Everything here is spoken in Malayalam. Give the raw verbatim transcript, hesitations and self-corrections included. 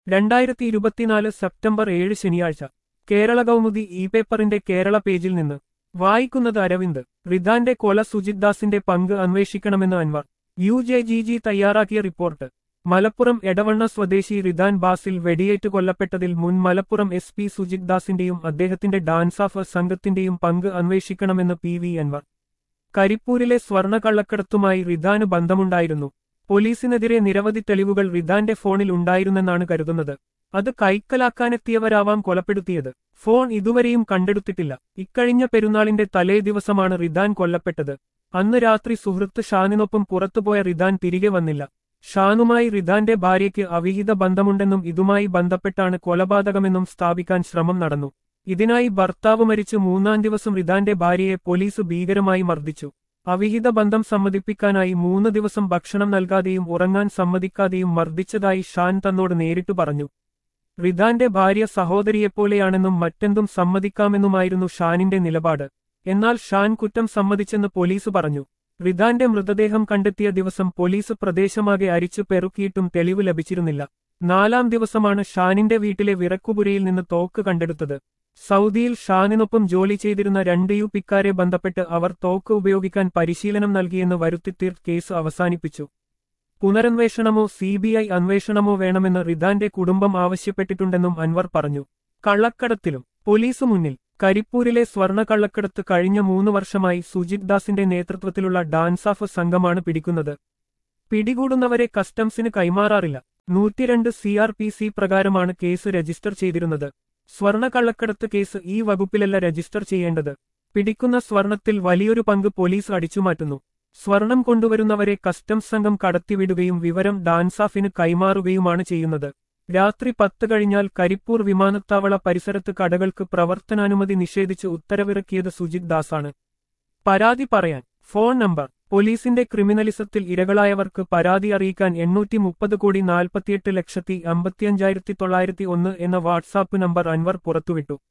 രണ്ടായിരത്തി ഇരുപത്തിനാല് സെപ്റ്റംബർ ഏഴ് ശനിയാഴ്ച കേരള കൗമുദി ഇ പേപ്പറിന്റെ കേരള പേജിൽ നിന്ന് വായിക്കുന്നത് അരവിന്ദ്. റിദാന്റെ കൊല സുജിത് ദാസിന്റെ പങ്ക് അന്വേഷിക്കണമെന്ന് Anwar. U J G G തയ്യാറാക്കിയ റിപ്പോർട്ട്. മലപ്പുറം എടവണ്ണ സ്വദേശി റിദാൻ ബാസിൽ വെടിയേറ്റ് കൊല്ലപ്പെട്ടതിൽ മുൻ മലപ്പുറം എസ് പി സുജിത് ദാസിന്റെയും അദ്ദേഹത്തിന്റെ ഡാൻസാഫ് സംഘത്തിന്റെയും പങ്ക് അന്വേഷിക്കണമെന്ന് പി വി അൻവർ. കരിപ്പൂരിലെ സ്വർണ്ണ കള്ളക്കടത്തുമായി റിദാന് ബന്ധമുണ്ടായിരുന്നു. പോലീസിനെതിരെ നിരവധി തെളിവുകൾ റിദാന്റെ ഫോണിൽ ഉണ്ടായിരുന്നെന്നാണ് കരുതുന്നത്. അത് കൈക്കലാക്കാനെത്തിയവരാവാം കൊലപ്പെടുത്തിയത്. ഫോൺ ഇതുവരെയും കണ്ടെടുത്തിട്ടില്ല. ഇക്കഴിഞ്ഞ പെരുന്നാളിന്റെ തലേ ദിവസമാണ് റിദാൻ കൊല്ലപ്പെട്ടത്. അന്ന് രാത്രി സുഹൃത്ത് ഷാനിനൊപ്പം പുറത്തുപോയ റിദാൻ തിരികെ വന്നില്ല. ഷാനുമായി റിദാന്റെ ഭാര്യയ്ക്ക് അവിഹിത ബന്ധമുണ്ടെന്നും ഇതുമായി ബന്ധപ്പെട്ടാണ് കൊലപാതകമെന്നും സ്ഥാപിക്കാൻ ശ്രമം നടന്നു. ഇതിനായി ഭർത്താവ് മരിച്ച് മൂന്നാം ദിവസം റിദാന്റെ ഭാര്യയെ പോലീസ് ഭീകരമായി മർദ്ദിച്ചു. അവിഹിത ബന്ധം സമ്മതിപ്പിക്കാനായി മൂന്ന് ദിവസം ഭക്ഷണം നൽകാതെയും ഉറങ്ങാൻ സമ്മതിക്കാതെയും മർദ്ദിച്ചതായി ഷാൻ തന്നോട് നേരിട്ടു പറഞ്ഞു. റിദാന്റെ ഭാര്യ സഹോദരിയെപ്പോലെയാണെന്നും മറ്റെന്തും സമ്മതിക്കാമെന്നുമായിരുന്നു ഷാനിന്റെ നിലപാട്. എന്നാൽ ഷാൻ കുറ്റം സമ്മതിച്ചെന്ന് പോലീസ് പറഞ്ഞു. റിദാന്റെ മൃതദേഹം കണ്ടെത്തിയ ദിവസം പോലീസ് പ്രദേശമാകെ അരിച്ചു പെറുക്കിയിട്ടും തെളിവ് ലഭിച്ചിരുന്നില്ല. നാലാം ദിവസമാണ് ഷാനിന്റെ വീട്ടിലെ വിറക്കുപുരയിൽ നിന്ന് തോക്ക് കണ്ടെടുത്തത്. സൗദിയിൽ ഷാനിനൊപ്പം ജോലി ചെയ്തിരുന്ന രണ്ട് യു പിക്കാരെ ബന്ധപ്പെട്ട് അവർ തോക്ക് ഉപയോഗിക്കാൻ പരിശീലനം നൽകിയെന്ന് വരുത്തിത്തീർ കേസ് അവസാനിപ്പിച്ചു. പുനരന്വേഷണമോ സി ബി ഐ അന്വേഷണമോ വേണമെന്ന് റിദാന്റെ കുടുംബം ആവശ്യപ്പെട്ടിട്ടുണ്ടെന്നും അൻവർ പറഞ്ഞു. കള്ളക്കടത്തിലും പോലീസ് മുന്നിൽ. കരിപ്പൂരിലെ സ്വർണ്ണ കള്ളക്കടത്ത് കഴിഞ്ഞ മൂന്ന് വർഷമായി സുജിത് ദാസിന്റെ നേതൃത്വത്തിലുള്ള ഡാൻസാഫ് സംഘമാണ് പിടിക്കുന്നത്. പിടികൂടുന്നവരെ കസ്റ്റംസിന് കൈമാറാറില്ല. നൂറ്റിരണ്ട് സി ആർ പി സി പ്രകാരമാണ് കേസ് രജിസ്റ്റർ ചെയ്തിരുന്നത്. സ്വർണ്ണ കള്ളക്കടത്ത് കേസ് ഈ വകുപ്പിലല്ല രജിസ്റ്റർ ചെയ്യേണ്ടത്. പിടിക്കുന്ന സ്വർണത്തിൽ വലിയൊരു പങ്ക് പോലീസ് അടിച്ചുമാറ്റുന്നു. സ്വർണം കൊണ്ടുവരുന്നവരെ കസ്റ്റംസ് സംഘം കടത്തിവിടുകയും വിവരം ഡാൻസാഫിന് കൈമാറുകയുമാണ് ചെയ്യുന്നത്. രാത്രി പത്ത് കഴിഞ്ഞാൽ കരിപ്പൂർ വിമാനത്താവള പരിസരത്ത് കടകൾക്ക് പ്രവർത്തനാനുമതി നിഷേധിച്ച് ഉത്തരവിറക്കിയത് സുജിത് ദാസാണ്. പരാതി പറയാൻ ഫോൺ നമ്പർ. പോലീസിന്റെ ക്രിമിനലിസത്തിൽ ഇരകളായവർക്ക് പരാതി അറിയിക്കാൻ എണ്ണൂറ്റി മുപ്പത് കോടി നാൽപ്പത്തിയെട്ട് ലക്ഷത്തി അമ്പത്തിയഞ്ചായിരത്തി തൊള്ളായിരത്തി ഒന്ന് എന്ന വാട്സാപ്പ് നമ്പർ അൻവർ പുറത്തുവിട്ടു.